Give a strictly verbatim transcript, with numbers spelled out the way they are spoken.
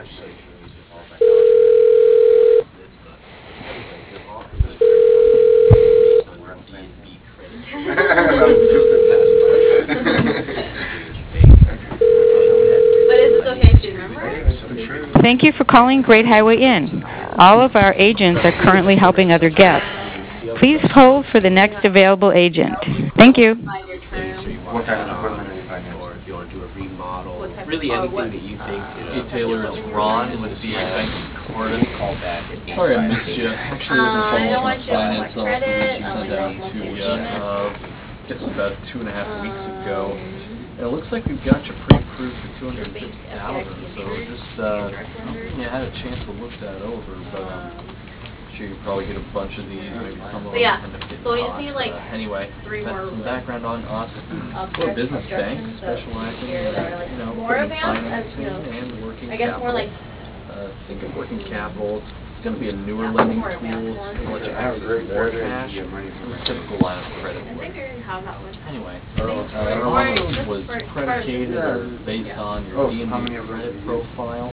Thank you for calling Great Highway Inn. All of our agents are currently helping other guests. Please hold for the next available agent. Thank you. What kind of equipment are you finding? Or if you want to do a remodel, Really anything that you think. Hey Taylor, it's Ron with the Bank of Cordon. Call back at Sorry I missed you. Actually, Um, there's a I don't follow-up want on you to finance collect officer that credit, you um, sent like out multiple to payments. us, uh, I guess about two and a half weeks ago. And it looks like we've got you pre-approved for two hundred fifty thousand, so just, uh, yeah, I had a chance to look that over, but, um, sure you probably get a bunch of these, maybe some of But them yeah, end up getting so we just caught. need, like, Uh, Anyway, three that's more some background on us. We're a business bank specializing in, here that are, like, you know, more equipment advanced, as, you financing know, and working I guess more capital. like Uh, think of working capital. It's going to be a newer Yeah, lending more tool. advanced It's ones. going to let you I have a access great more credit, cash. you get money from It's a it. typical line of credit I work. think I already have that one. Anyway, Oh, uh, I don't one know. of them was For- predicated Yeah. or based Yeah. on your Oh, D and how D many of those credit do you use? profile.